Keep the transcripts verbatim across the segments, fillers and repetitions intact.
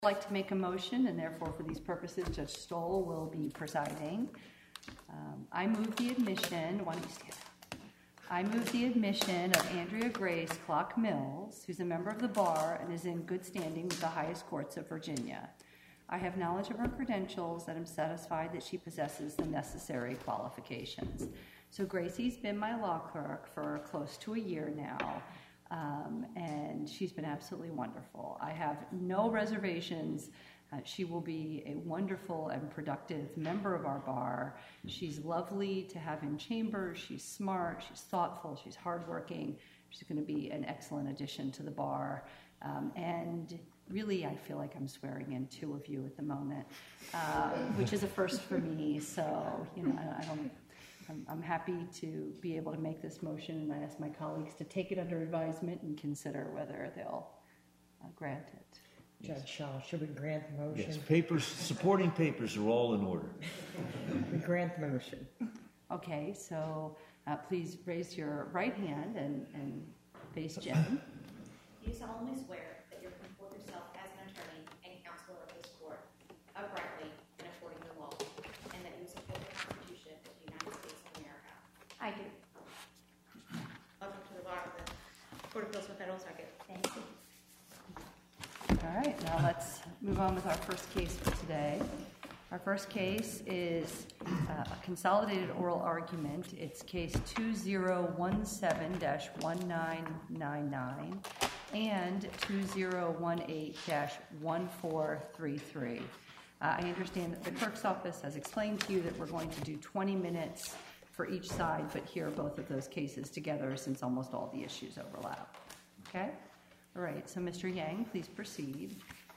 I'd like to make a motion, and therefore for these purposes, Judge Stoll will be presiding. Um, I move the admission, why don't you stand up? I move the admission of Andrea Grace Clock Mills, who's a member of the bar and is in good standing with the highest courts of Virginia. I have knowledge of her credentials and am satisfied that she possesses the necessary qualifications. So Gracie's been my law clerk for close to a year now. Um, and she's been absolutely wonderful. I have no reservations. Uh, she will be a wonderful and productive member of our bar. She's lovely to have in chambers. She's smart. She's thoughtful. She's hardworking. She's going to be an excellent addition to the bar. Um, and really, I feel like I'm swearing in two of you at the moment, uh, which is a first for me. So, you know, I, I don't... I'm, I'm happy to be able to make this motion, and I ask my colleagues to take it under advisement and consider whether they'll uh, grant it. Judge Shaw, should we grant the motion? Yes, papers, supporting papers are all in order. We grant the motion. Okay, so uh, please raise your right hand and, and face Jen. You solemnly swear that you will comport yourself as an attorney and counselor of this court uprightly and according to law, and that you support the Constitution of the United States of America. I do. Welcome to the bar of the Court of Appeals for Federal Circuit. Thank you. All right, now let's move on with our first case for today. Our first case is uh, a consolidated oral argument. It's case two zero one seven dash one nine nine nine and two zero one eight dash one four three three. Uh, I understand that the clerk's office has explained to you that we're going to do twenty minutes for each side, but hear both of those cases together since almost all the issues overlap. Okay? All right, so Mister Yang, please proceed.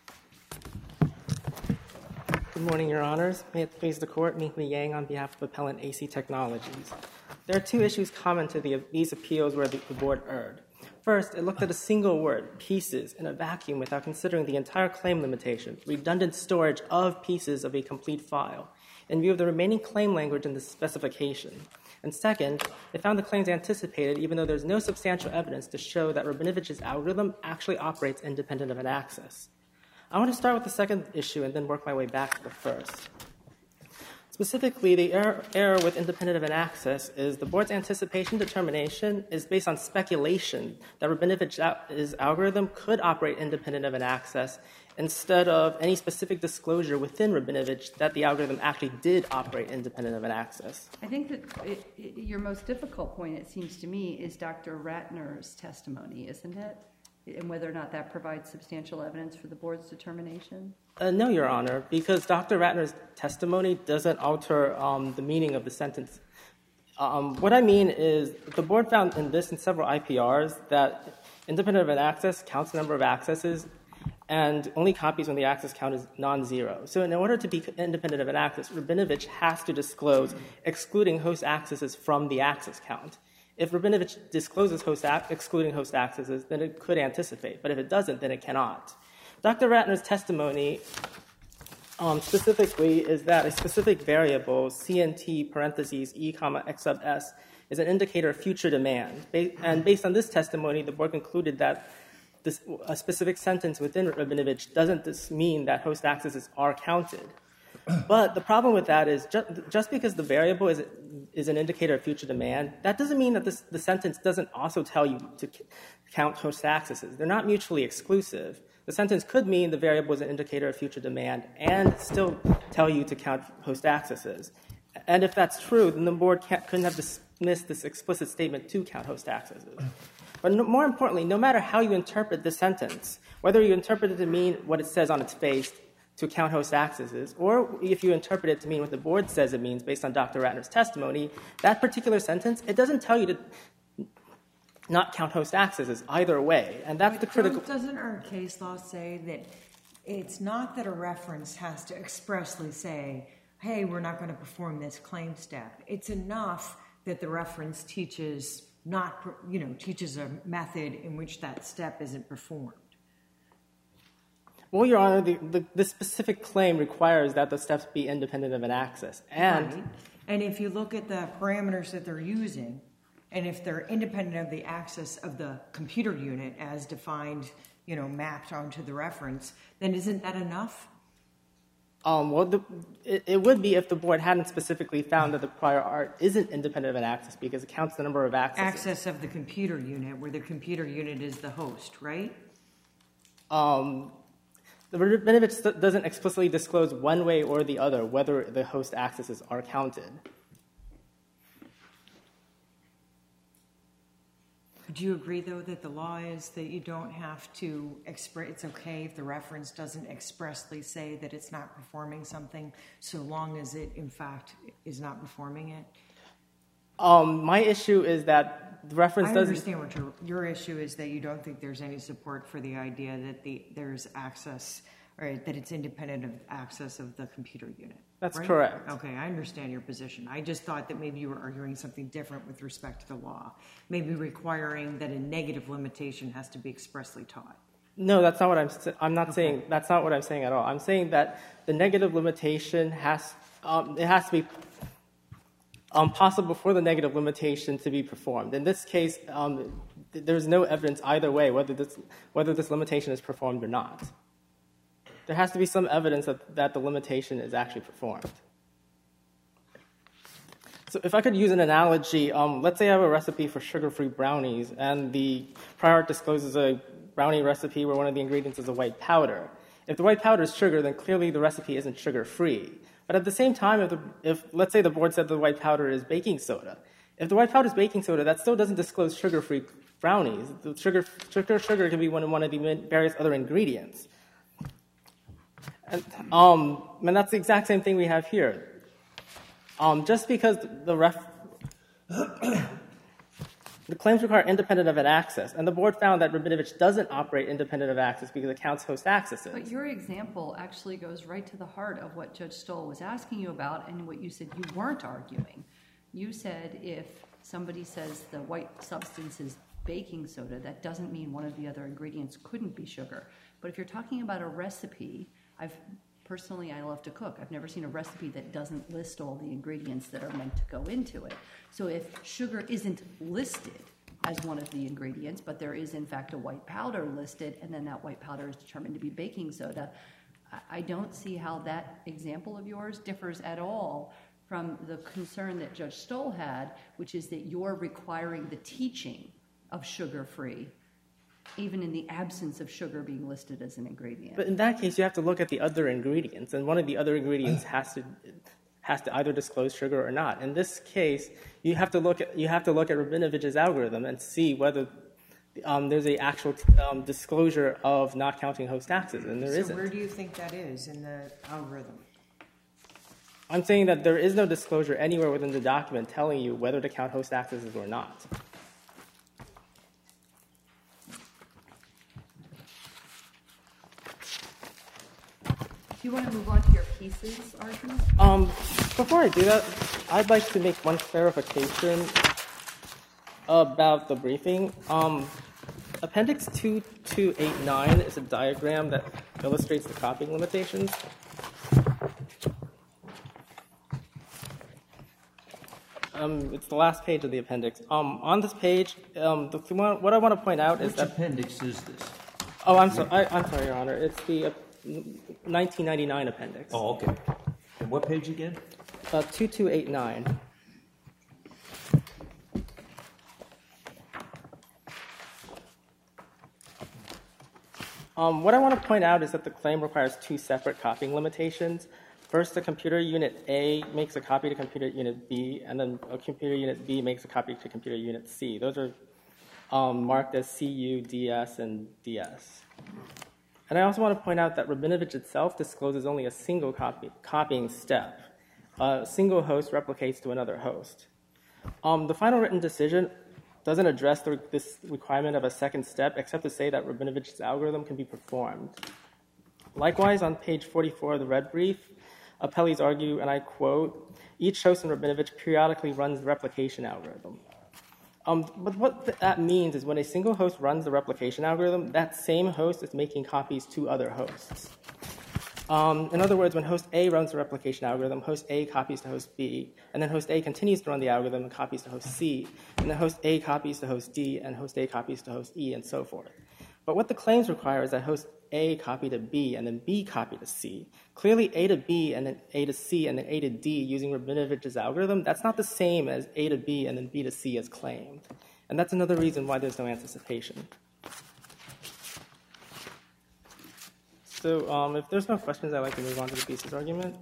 Good morning, Your Honors. May it please the Court, Minkley Yang on behalf of Appellant A C Technologies. There are two issues common to the, these appeals where the, the Board erred. First, it looked at a single word, pieces, in a vacuum without considering the entire claim limitation, redundant storage of pieces of a complete file, in view of the remaining claim language in the specification. And second, it found the claims anticipated even though there's no substantial evidence to show that Rabinovich's algorithm actually operates independent of an access. I want to start with the second issue and then work my way back to the first. Specifically, the error, error with independent of an access is the Board's anticipation determination is based on speculation that Rabinovich's algorithm could operate independent of an access instead of any specific disclosure within Rabinovich that the algorithm actually did operate independent of an access. I think that it, it, your most difficult point, it seems to me, is Doctor Ratner's testimony, isn't it? And whether or not that provides substantial evidence for the Board's determination? Uh, no, Your Honor, because Doctor Ratner's testimony doesn't alter um, the meaning of the sentence. Um, what I mean is the Board found in this and several I P Rs that independent of an access counts the number of accesses and only copies when the access count is non-zero. So in order to be independent of an access, Rabinovich has to disclose excluding host accesses from the access count. If Rabinovich discloses host ac- excluding host accesses, then it could anticipate. But if it doesn't, then it cannot. Doctor Ratner's testimony um, specifically is that a specific variable, C N T parentheses E comma X sub S, is an indicator of future demand. Ba- and based on this testimony, the Board concluded that this, a specific sentence within Rabinovich doesn't this mean that host accesses are counted. But the problem with that is just, just because the variable is, is an indicator of future demand, that doesn't mean that this, the sentence doesn't also tell you to c- count host accesses. They're not mutually exclusive. The sentence could mean the variable is an indicator of future demand and still tell you to count host accesses. And if that's true, then the Board can't, couldn't have dismissed this explicit statement to count host accesses. But no, more importantly, no matter how you interpret this sentence, whether you interpret it to mean what it says on its face, to count host accesses, or if you interpret it to mean what the Board says it means based on Doctor Ratner's testimony, that particular sentence, it doesn't tell you to not count host accesses either way, and that's but the critical... Doesn't our case law say that it's not that a reference has to expressly say, hey, we're not going to perform this claim step. It's enough that the reference teaches not, you know, teaches a method in which that step isn't performed. Well, Your Honor, the, the, the specific claim requires that the steps be independent of an access. And, right. And if you look at the parameters that they're using, and if they're independent of the access of the computer unit as defined you know, mapped onto the reference, then isn't that enough? Um, well, the, it, it would be if the board hadn't specifically found that the prior art isn't independent of an access because it counts the number of accesses. Access of the computer unit, where the computer unit is the host, right? Um, the Rabinovich doesn't explicitly disclose one way or the other whether the host accesses are counted. Do you agree, though, that the law is that you don't have to express, it's okay if the reference doesn't expressly say that it's not performing something, so long as it, in fact, is not performing it? Um, my issue is that the reference I doesn't... understand what your, your issue is, that you don't think there's any support for the idea that the there's access, or that it's independent of access of the computer unit. That's right? correct. Okay, I understand your position. I just thought that maybe you were arguing something different with respect to the law, maybe requiring that a negative limitation has to be expressly taught. No, that's not what I'm. I'm not Okay. saying. That's not what I'm saying at all. I'm saying that the negative limitation has. Um, it has to be um, possible for the negative limitation to be performed. In this case, um, th- there's no evidence either way whether this whether this limitation is performed or not. There has to be some evidence that, that the limitation is actually performed. So if I could use an analogy, um, let's say I have a recipe for sugar-free brownies, and the prior art discloses a brownie recipe where one of the ingredients is a white powder. If the white powder is sugar, then clearly the recipe isn't sugar-free. But at the same time, if, the, if let's say the board said the white powder is baking soda, if the white powder is baking soda, that still doesn't disclose sugar-free brownies. The sugar, sugar, sugar can be one of, one of the various other ingredients. And, um, and that's the exact same thing we have here. Um, just because the ref, the claims require independent of an access, and the board found that Rabinovich doesn't operate independent of access because it counts host accesses. But your example actually goes right to the heart of what Judge Stoll was asking you about and what you said you weren't arguing. You said if somebody says the white substance is baking soda, that doesn't mean one of the other ingredients couldn't be sugar. But if you're talking about a recipe, I've personally, I love to cook. I've never seen a recipe that doesn't list all the ingredients that are meant to go into it. So if sugar isn't listed as one of the ingredients, but there is in fact a white powder listed, and then that white powder is determined to be baking soda, I don't see how that example of yours differs at all from the concern that Judge Stoll had, which is that you're requiring the teaching of sugar-free, even in the absence of sugar being listed as an ingredient. But in that case, you have to look at the other ingredients, and one of the other ingredients has to has to either disclose sugar or not. In this case, you have to look at you have to look at Rabinovich's algorithm and see whether um, there's a actual um, disclosure of not counting host access, and there So isn't. where do you think that is in the algorithm? I'm saying that there is no disclosure anywhere within the document telling you whether to count host accesses or not. Do you want to move on to your pieces argument? Um, before I do that, I'd like to make one clarification about the briefing. Um, Appendix two two eight nine is a diagram that illustrates the copying limitations. Um, it's the last page of the appendix. Um, on this page, um, the, what I want to point out is Which that... appendix is this? Oh, I'm, so, I, I'm sorry, Your Honor. It's the uh, nineteen ninety-nine appendix. Oh, okay. And what page again? Uh, two two eight nine. Um, what I want to point out is that the claim requires two separate copying limitations. First, the computer unit A makes a copy to computer unit B, and then a computer unit B makes a copy to computer unit C. Those are um, marked as C U, D S, and D S. And I also want to point out that Rabinovich itself discloses only a single copy, copying step. A single host replicates to another host. Um, the final written decision doesn't address the, this requirement of a second step, except to say that Rabinovich's algorithm can be performed. Likewise, on page forty-four of the red brief, appellees argue, and I quote, each host in Rabinovich periodically runs the replication algorithm. Um, but what th- that means is when a single host runs the replication algorithm, that same host is making copies to other hosts. Um, in other words, when host A runs the replication algorithm, host A copies to host B, and then host A continues to run the algorithm and copies to host C, and then host A copies to host D, and host A copies to host E, and so forth. But what the claims require is that host A copy to B and then B copy to C. Clearly, A to B and then A to C and then A to D using Rabinovich's algorithm, that's not the same as A to B and then B to C as claimed. And that's another reason why there's no anticipation. So um, if there's no questions, I'd like to move on to the pieces argument.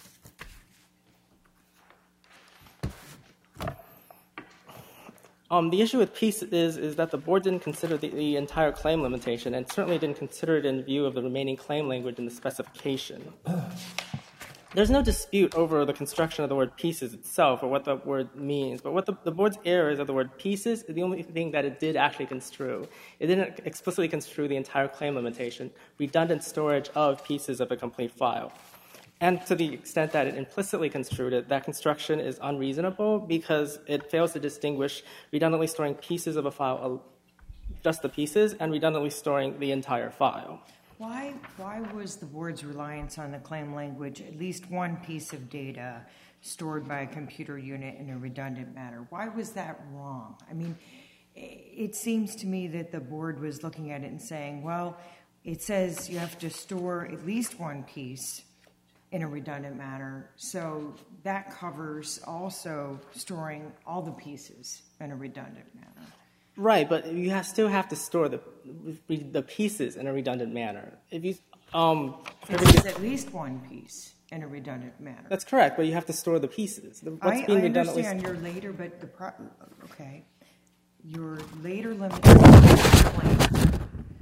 Um, the issue with piece is, is that the board didn't consider the, the entire claim limitation and certainly didn't consider it in view of the remaining claim language in the specification. There's no dispute over the construction of the word pieces itself or what the word means, but what the, the board's error is that the word pieces is the only thing that it did actually construe. It didn't explicitly construe the entire claim limitation, redundant storage of pieces of a complete file. And to the extent that it implicitly construed it, that construction is unreasonable because it fails to distinguish redundantly storing pieces of a file, just the pieces, and redundantly storing the entire file. Why, why was the board's reliance on the claim language, at least one piece of data stored by a computer unit in a redundant manner? Why was that wrong? I mean, it seems to me that the board was looking at it and saying, well, it says you have to store at least one piece in a redundant manner, so that covers also storing all the pieces in a redundant manner. Right, but you have, still have to store the the pieces in a redundant manner. If you, um, it says at least one piece in a redundant manner. That's correct, but you have to store the pieces. The, what's I, being I redundantly understand your later, but the pro- okay, your later limitations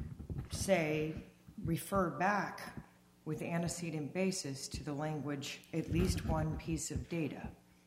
say refer back with antecedent basis to the language at least one piece of data.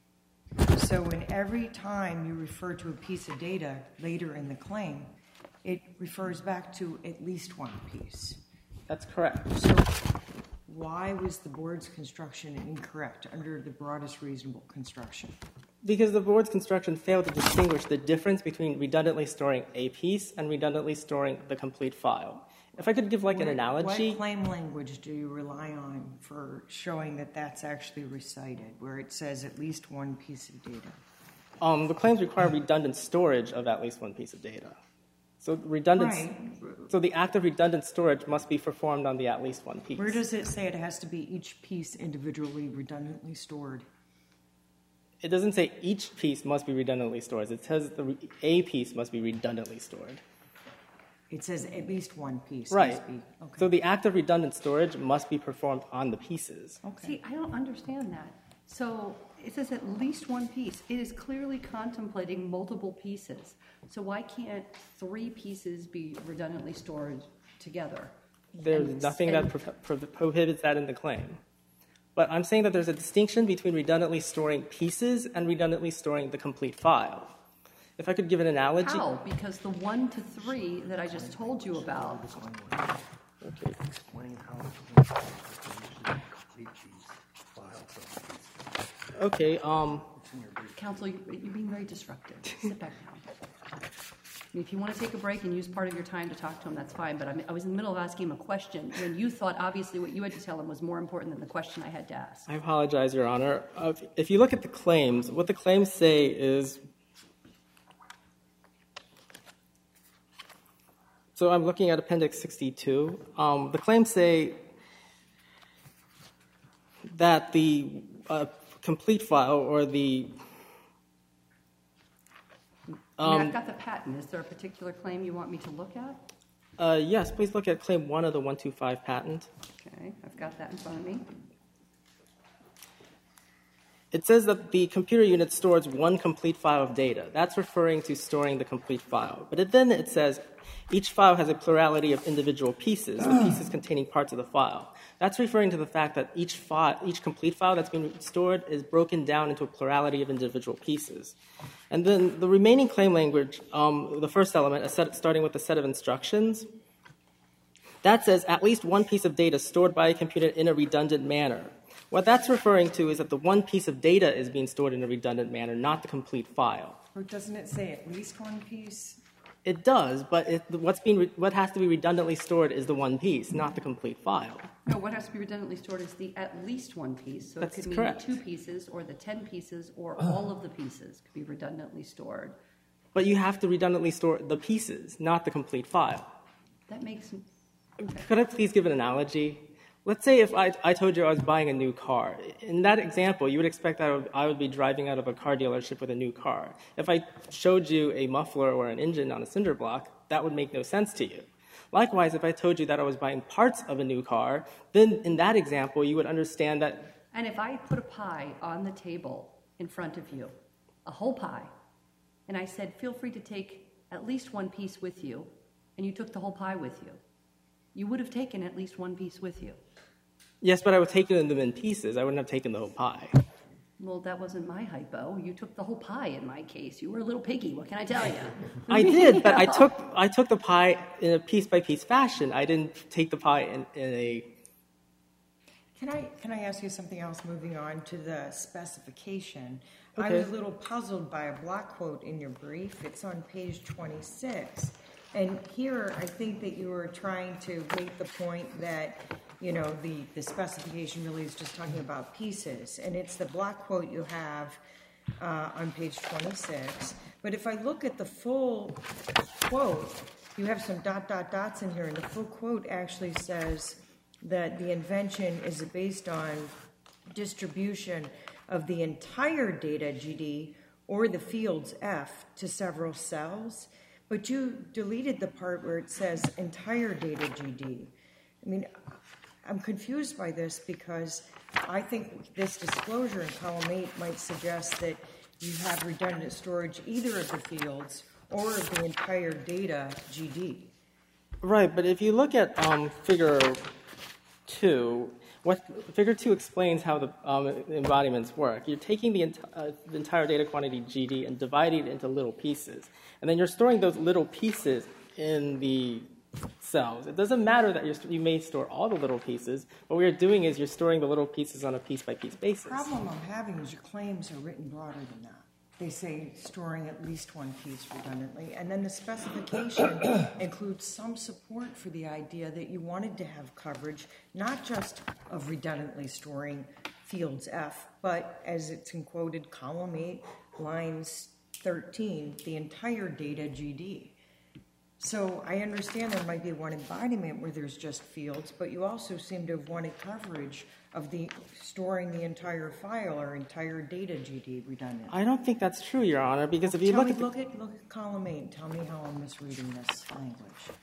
So in every time you refer to a piece of data later in the claim, it refers back to at least one piece. That's correct. So why was the board's construction incorrect under the broadest reasonable construction? Because the board's construction failed to distinguish the difference between redundantly storing a piece and redundantly storing the complete file. If I could give like what, an analogy. What claim language do you rely on for showing that that's actually recited, where it says at least one piece of data? Um, the claims require redundant storage of at least one piece of data. So redundant. Right. So the act of redundant storage must be performed on the at least one piece. Where does it say it has to be each piece individually redundantly stored? It doesn't say each piece must be redundantly stored. It says the re- a piece must be redundantly stored. It says at least one piece Right. must be. Okay. So the act of redundant storage must be performed on the pieces. Okay. See, I don't understand that. So it says at least one piece. It is clearly contemplating multiple pieces. So why can't three pieces be redundantly stored together? There's And- nothing that and- pro- pro- prohibits that in the claim. But I'm saying that there's a distinction between redundantly storing pieces and redundantly storing the complete file. If I could give an analogy. How? Because the one to three that I just told you about, Okay. Explain how to complete these files. Okay. Um. Counsel, you- you're being very disruptive. Sit back down. I mean, if you want to take a break and use part of your time to talk to him, that's fine. But I, mean, I was in the middle of asking him a question when you thought obviously what you had to tell him was more important than the question I had to ask. I apologize, Your Honor. Uh, if you look at the claims, what the claims say is. So I'm looking at Appendix sixty-two. Um, the claims say that the uh, complete file or the I mean, um, I've got the patent. Is there a particular claim you want me to look at? uh, yes, please look at Claim one of the one two five patent. Okay, I've got that in front of me. It says that the computer unit stores one complete file of data. That's referring to storing the complete file. But it, then it says each file has a plurality of individual pieces, the pieces containing parts of the file. That's referring to the fact that each file, each complete file that's being stored is broken down into a plurality of individual pieces. And then the remaining claim language, um, the first element, a set, starting with the set of instructions, that says at least one piece of data stored by a computer in a redundant manner. What that's referring to is that the one piece of data is being stored in a redundant manner, not the complete file. Or doesn't it say at least one piece? It does, but it, what's being re- what has to be redundantly stored is the one piece, not the complete file. No, what has to be redundantly stored is the at least one piece. So That's it could mean correct. the two pieces or the ten pieces or all of the pieces could be redundantly stored. But you have to redundantly store the pieces, not the complete file. That makes, Could I please give an analogy? Let's say if I, I told you I was buying a new car. In that example, you would expect that I would, I would be driving out of a car dealership with a new car. If I showed you a muffler or an engine on a cinder block, that would make no sense to you. Likewise, if I told you that I was buying parts of a new car, then in that example, you would understand that. and if I put a pie on the table in front of you, a whole pie, and I said, feel free to take at least one piece with you, and you took the whole pie with you, you would have taken at least one piece with you. Yes, but I would have taken them in pieces. I wouldn't have taken the whole pie. Well, that wasn't my hypo. You took the whole pie in my case. You were a little piggy. What can I tell you? I did, but I took I took the pie in a piece-by-piece fashion. I didn't take the pie in, in a... Can I can I ask you something else? Moving on to the specification, I Okay. was a little puzzled by a block quote in your brief. It's on page twenty-six, and here I think that you were trying to make the point that you know the the specification really is just talking about pieces, and it's the block quote you have uh, on page twenty-six. But if I look at the full quote, you have some dot dot dots in here, and the full quote actually says that the invention is based on distribution of the entire data G D or the fields F to several cells, but you deleted the part where it says entire data G D. I mean, I'm confused by this because I think this disclosure in column eight might suggest that you have redundant storage either of the fields or of the entire data G D. Right, but if you look at um, figure two, what figure two explains how the um, embodiments work. You're taking the, enti- uh, the entire data quantity G D and dividing it into little pieces, and then you're storing those little pieces in the cells. It doesn't matter that you're, you may store all the little pieces. What we're doing is you're storing the little pieces on a piece-by-piece basis. The problem I'm having is your claims are written broader than that. They say storing at least one piece redundantly, and then the specification includes some support for the idea that you wanted to have coverage, not just of redundantly storing fields F, but as it's in quoted column eight, lines thirteen, the entire data G D. So I understand there might be one embodiment where there's just fields, but you also seem to have wanted coverage of the storing the entire file or entire data G D redundant. I don't think that's true, Your Honor, because if you Tell look me, at the, look at look at column eight. Tell me how I'm misreading this language.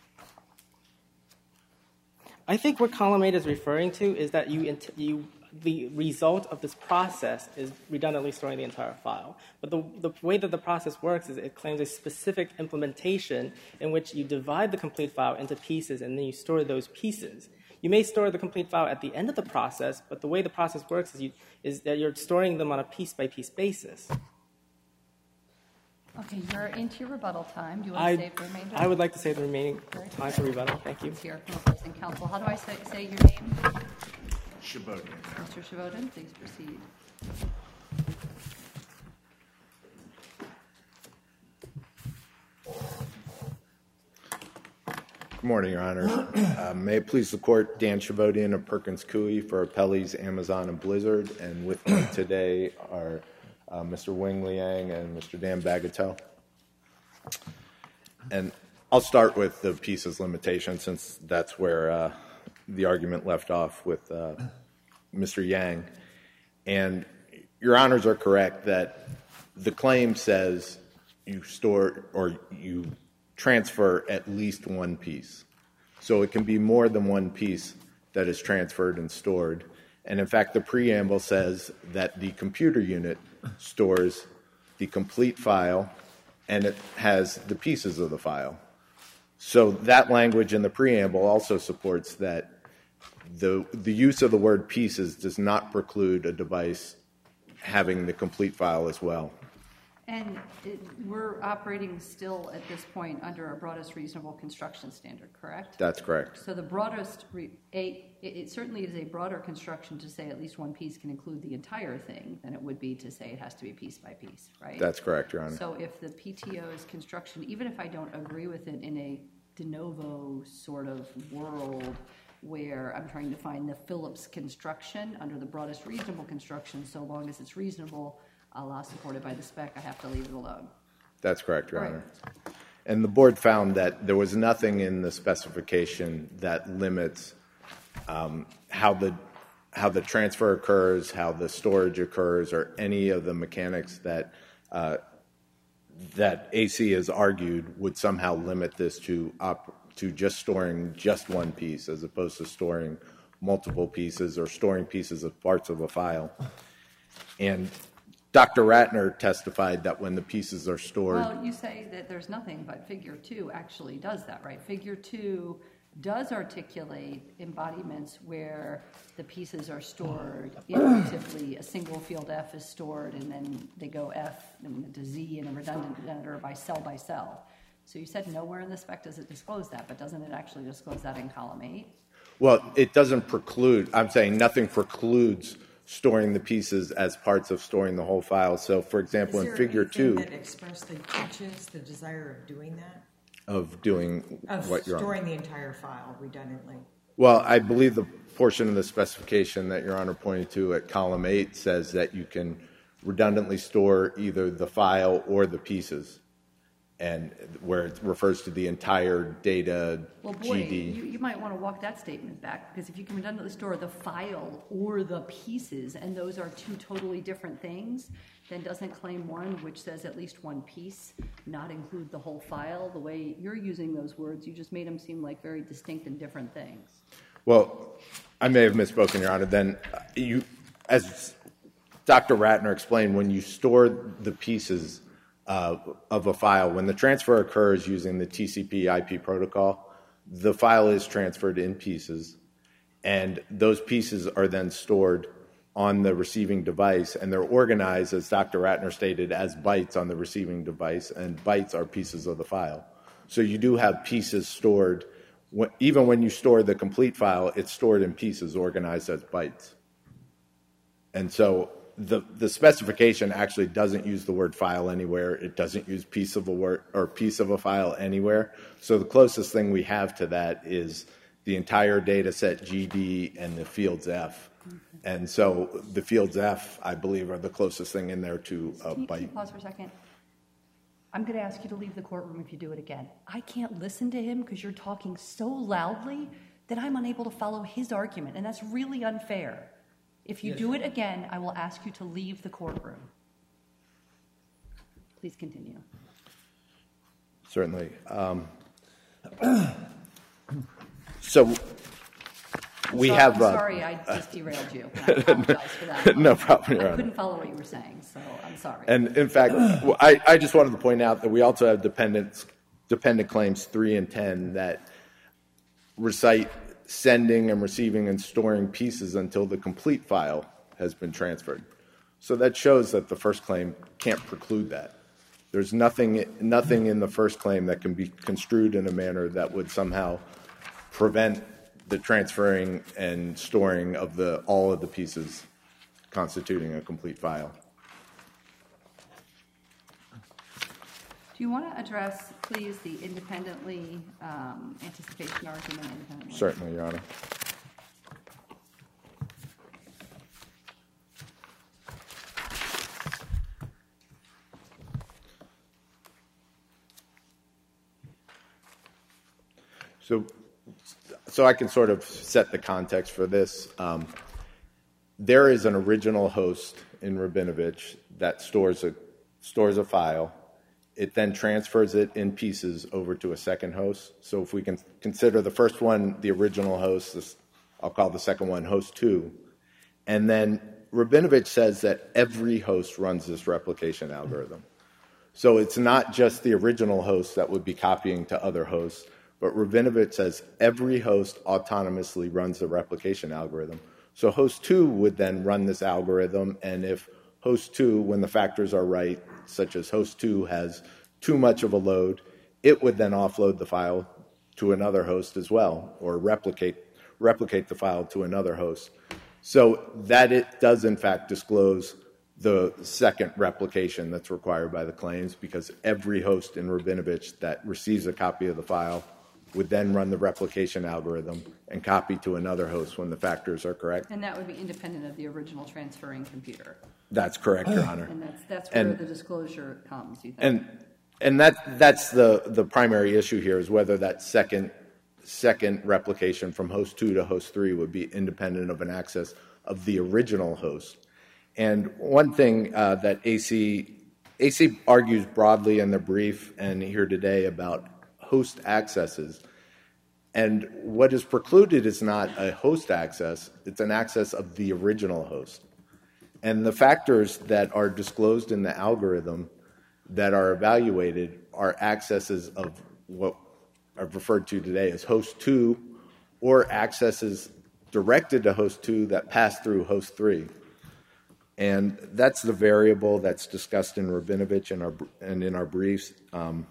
I think what column eight is referring to is that you, int- you the result of this process is redundantly storing the entire file. But the, the way that the process works is it claims a specific implementation in which you divide the complete file into pieces and then you store those pieces. You may store the complete file at the end of the process, but the way the process works is, you, is that you're storing them on a piece-by-piece basis. Okay, you're into your rebuttal time. Do you want to I, save the remainder? I would like to save the remaining time for rebuttal. Thank you. Let's hear from opposing counsel. How do I say, say your name? Shabodian. Mister Shavoden, please proceed. Good morning, Your Honor. Uh, may it please the Court, Dan Shavodian of Perkins Coie for Appellees Amazon and Blizzard, and with me today are uh, Mister Wing Liang and Mister Dan Bagatelle. And I'll start with the pieces limitation since that's where uh, the argument left off with uh, Mister Yang. And Your Honors are correct that the claim says you store or you transfer at least one piece. So it can be more than one piece that is transferred and stored. And in fact, the preamble says that the computer unit stores the complete file and it has the pieces of the file. So that language in the preamble also supports that the, the use of the word pieces does not preclude a device having the complete file as well. And it, we're operating still at this point under a broadest reasonable construction standard, correct? That's correct. So the broadest, re, a, it, it certainly is a broader construction to say at least one piece can include the entire thing than it would be to say it has to be piece by piece, right? That's correct, Your Honor. So if the P T O's construction, even if I don't agree with it in a de novo sort of world where I'm trying to find the Phillips construction under the broadest reasonable construction, so long as it's reasonable, a la supported by the spec, I have to leave it alone. That's correct, Your Right. Honor. And the board found that there was nothing in the specification that limits um, how the how the transfer occurs, how the storage occurs, or any of the mechanics that uh, that A C has argued would somehow limit this to op- to just storing just one piece as opposed to storing multiple pieces or storing pieces of parts of a file. And Doctor Ratner testified that when the pieces are stored... Well, you say that there's nothing, but Figure two actually does that, right? Figure two does articulate embodiments where the pieces are stored iteratively. A single field F is stored, and then they go F and to Z in a redundant editor by cell by cell. So you said nowhere in the spec does it disclose that, but doesn't it actually disclose that in column eight? Well, it doesn't preclude. I'm saying nothing precludes storing the pieces as parts of storing the whole file. So, for example, Is in there Figure anything two, that expressly teaches the desire of doing that? of doing Of what you're storing the entire file redundantly? Well, I believe the portion of the specification that Your Honor pointed to at column eight says that you can redundantly store either the file or the pieces, and where it refers to the entire data Well, boy, G D. you, you might want to walk that statement back, because if you can redundantly store the file or the pieces, and those are two totally different things, then doesn't claim one, which says at least one piece, not include the whole file? The way you're using those words, you just made them seem like very distinct and different things. Well, I may have misspoken, Your Honor. Then you, as Doctor Ratner explained, when you store the pieces uh, of a file, when the transfer occurs using the T C P I P protocol, the file is transferred in pieces, and those pieces are then stored on the receiving device, and they're organized, as Doctor Ratner stated, as bytes on the receiving device, and bytes are pieces of the file. So you do have pieces stored. Even when you store the complete file, it's stored in pieces organized as bytes. And so the the specification actually doesn't use the word file anywhere. It doesn't use piece of a word or piece of a file anywhere. So the closest thing we have to that is the entire data set G D and the fields F. And so the fields F, I believe, are the closest thing in there to a Can you, can you byte. pause for a second? I'm going to ask you to leave the courtroom if you do it again. I can't listen to him because you're talking so loudly that I'm unable to follow his argument, and that's really unfair. If you do it again, I will ask you to leave the courtroom. Please continue. Certainly. Um, so we So- have. I'm uh, sorry, I just derailed you. I apologize for that. No problem, Your I Honor. couldn't follow what you were saying, so I'm sorry. And in fact, well, I, I just wanted to point out that we also have dependent, dependent claims three and ten that recite sending and receiving and storing pieces until the complete file has been transferred. So that shows that the first claim can't preclude that. There's nothing, nothing in the first claim that can be construed in a manner that would somehow prevent the transferring and storing of the all of the pieces constituting a complete file. Do you want to address, please, the independently um, anticipation argument independently? Certainly, Your Honor. So, so I can sort of set the context for this. Um, there is an original host in Rabinovich that stores a stores a file. It then transfers it in pieces over to a second host. So if we can consider the first one the original host, this, I'll call the second one host two. And then Rabinovich says that every host runs this replication algorithm. So it's not just the original host that would be copying to other hosts, but Rabinovich says every host autonomously runs the replication algorithm. So host two would then run this algorithm, and if host two, when the factors are right, such as host two has too much of a load, it would then offload the file to another host as well, or replicate replicate the file to another host. So that it does in fact disclose the second replication that's required by the claims, because every host in Rabinovich that receives a copy of the file would then run the replication algorithm and copy to another host when the factors are correct. And that would be independent of the original transferring computer. That's correct, Your Honor. And that's, that's where And- the disclosure comes, you think? And And that that's the, the primary issue here is whether that second second replication from host two to host three would be independent of an access of the original host. And one thing uh, that A C A C argues broadly in the brief and here today about host accesses. And what is precluded is not a host access, it's an access of the original host. And the factors that are disclosed in the algorithm that are evaluated are accesses of what I've referred to today as host two or accesses directed to host two that pass through host three. And that's the variable that's discussed in Rabinovich and, our, and in our briefs um,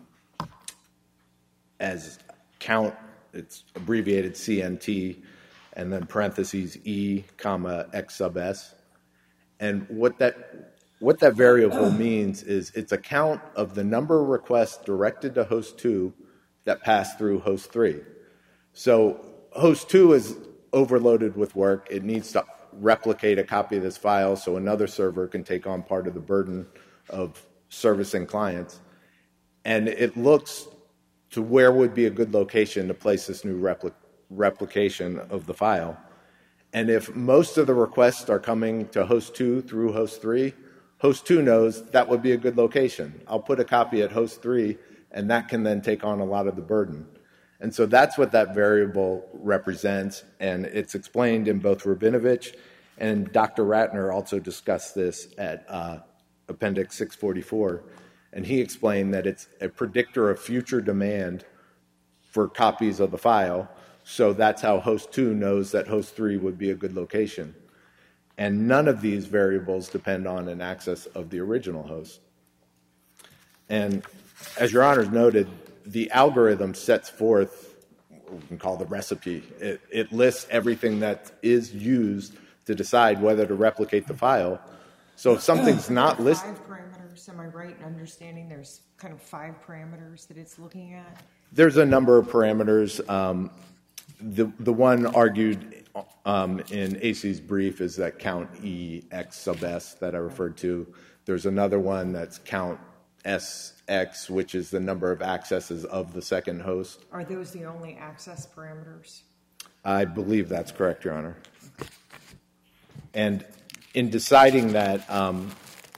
as count. It's abbreviated C N T, and then parentheses E, comma, X sub S. And what that, what that variable means is it's a count of the number of requests directed to host two that pass through host three. So host two is overloaded with work. It needs to replicate a copy of this file so another server can take on part of the burden of servicing clients. And it looks to where would be a good location to place this new repli- replication of the file. And if most of the requests are coming to host two through host three, host two knows that would be a good location. I'll put a copy at host three, and that can then take on a lot of the burden. And so that's what that variable represents, and it's explained in both Rabinovich and Doctor Ratner also discussed this at uh, Appendix six forty-four. And he explained that it's a predictor of future demand for copies of the file. So that's how host two knows that host three would be a good location. And none of these variables depend on an access of the original host. And as your honors noted, the algorithm sets forth what we can call the recipe. It, it lists everything that is used to decide whether to replicate the file. So if something's not listed... Am I right in understanding there's kind of five parameters that it's looking at? There's a number of parameters. Um, the the one argued um, in A C's brief is that count E X sub S that I referred to. There's another one that's count S X, which is the number of accesses of the second host. Are those the only access parameters? I believe that's correct, Your Honor. And in deciding that, um,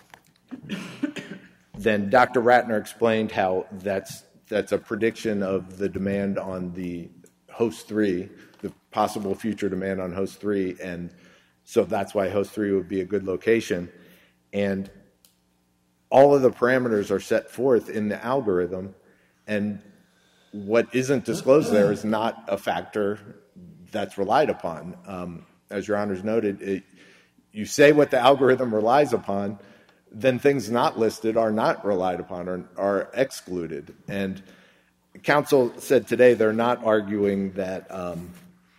then Doctor Ratner explained how that's that's a prediction of the demand on the host three, the possible future demand on host three, and so that's why host three would be a good location. And all of the parameters are set forth in the algorithm, and what isn't disclosed there is not a factor that's relied upon. Um, as Your Honors noted, it, you say what the algorithm relies upon, then things not listed are not relied upon or are excluded. And counsel said today they're not arguing that um,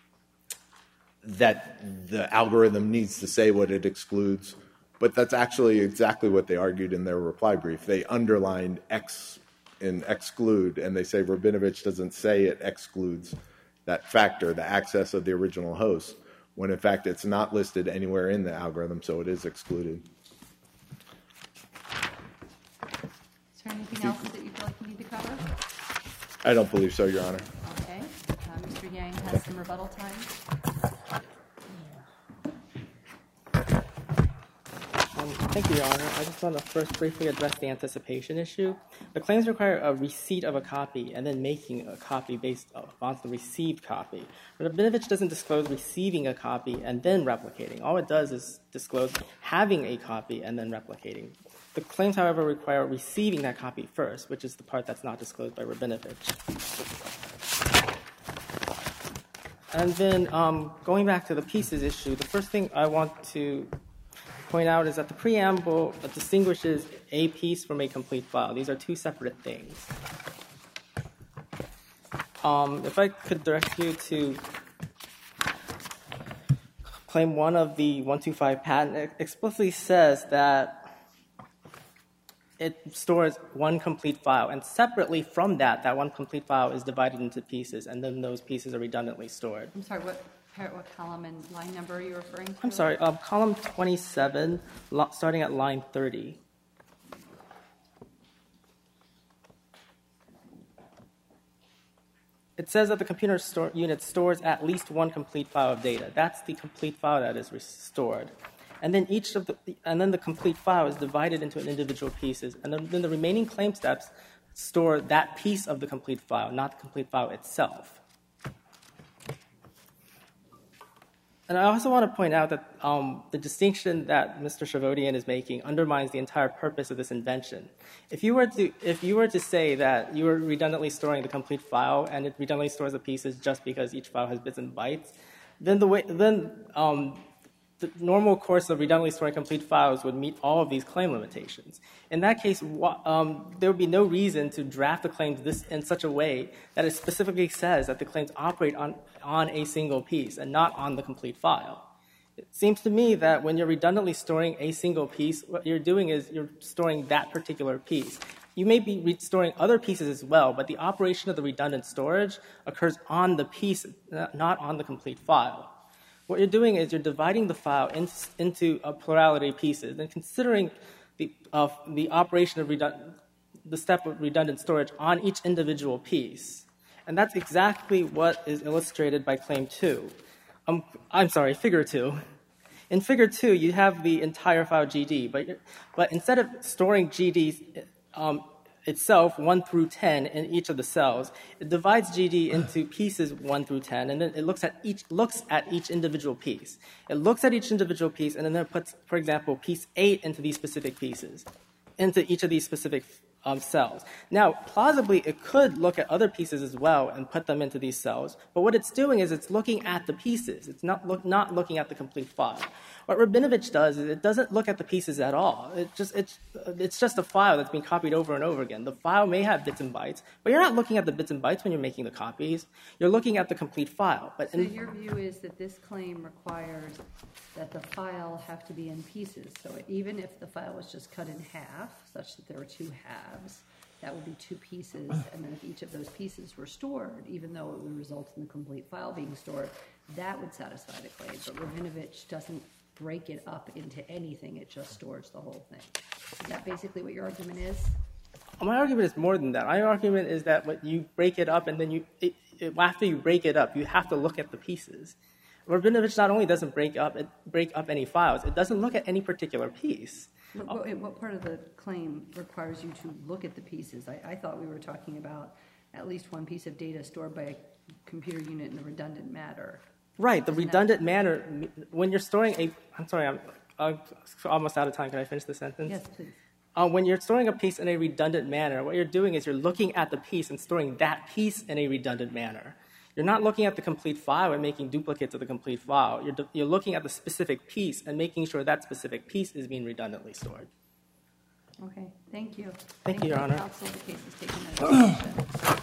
that the algorithm needs to say what it excludes, but that's actually exactly what they argued in their reply brief. They underlined X in exclude, and they say Rabinovich doesn't say it excludes that factor, the access of the original host, when in fact it's not listed anywhere in the algorithm, so it is excluded. Is there anything else that you feel like you need to cover? I don't believe so, Your Honor. Okay. Uh, Mister Yang has some rebuttal time. Um, thank you, Your Honor. I just want to first briefly address the anticipation issue. The claims require a receipt of a copy and then making a copy based on the received copy. Rabinovich doesn't disclose receiving a copy and then replicating. All it does is disclose having a copy and then replicating. The claims, however, require receiving that copy first, which is the part that's not disclosed by Rabinovich. And then um, going back to the pieces issue, the first thing I want to point out is that the preamble distinguishes a piece from a complete file. These are two separate things. Um, if I could direct you to claim one of the one two five patent, it explicitly says that it stores one complete file, and separately from that, that one complete file is divided into pieces, and then those pieces are redundantly stored. I'm sorry, what, what column and line number are you referring to? I'm sorry, um, column twenty-seven, lo- starting at line thirty. it says that the computer store unit stores at least one complete file of data. That's the complete file that is restored. And then each of the, and then the complete file is divided into individual pieces. And then, then the remaining claim steps store that piece of the complete file, not the complete file itself. And I also want to point out that um, the distinction that Mister Shavodian is making undermines the entire purpose of this invention. If you were to, if you were to say that you were redundantly storing the complete file and it redundantly stores the pieces just because each file has bits and bytes, then the way, then um, the normal course of redundantly storing complete files would meet all of these claim limitations. In that case, um, there would be no reason to draft the claims this in such a way that it specifically says that the claims operate on, on a single piece and not on the complete file. It seems to me that when you're redundantly storing a single piece, what you're doing is you're storing that particular piece. You may be storing other pieces as well, but the operation of the redundant storage occurs on the piece, not on the complete file. What you're doing is you're dividing the file in, into a plurality of pieces and considering the, uh, the operation of redundant, the step of redundant storage on each individual piece. And that's exactly what is illustrated by Claim two. Um, I'm sorry, Figure two. In Figure two, you have the entire file G D, but, but instead of storing G Ds um, itself, one through ten, in each of the cells, it divides G D into pieces one through ten, and then it looks at each looks at each individual piece. It looks at each individual piece, and then it puts, for example, piece eight into these specific pieces, into each of these specific um, cells. Now, plausibly, it could look at other pieces as well and put them into these cells, but what it's doing is it's looking at the pieces. It's not look, not looking at the complete file. What Rabinovich does is it doesn't look at the pieces at all. It just, it's, it's just a file that's being copied over and over again. The file may have bits and bytes, but you're not looking at the bits and bytes when you're making the copies. You're looking at the complete file. But So in, your view is that this claim requires that the file have to be in pieces. So even if the file was just cut in half, such that there were two halves, that would be two pieces, and then if each of those pieces were stored, even though it would result in the complete file being stored, that would satisfy the claim. But Rabinovich doesn't break it up into anything, it just stores the whole thing. Is that basically what your argument is? my argument is more than that. My argument is that when you break it up and then you, it, it, after you break it up, you have to look at the pieces. Rabinovich not only doesn't break up, it break up any files, it doesn't look at any particular piece. What, what, what part of the claim requires you to look at the pieces? I, I thought we were talking about at least one piece of data stored by a computer unit in a redundant manner. Right, the Isn't redundant that- manner, when you're storing a, I'm sorry, I'm, I'm almost out of time. Can I finish the sentence? Yes, please. Uh, when you're storing a piece in a redundant manner, what you're doing is you're looking at the piece and storing that piece in a redundant manner. You're not looking at the complete file and making duplicates of the complete file. You're, you're looking at the specific piece and making sure that specific piece is being redundantly stored. Okay, thank you. Thank you, Your Honor. Counsel, the case is taken under discussion.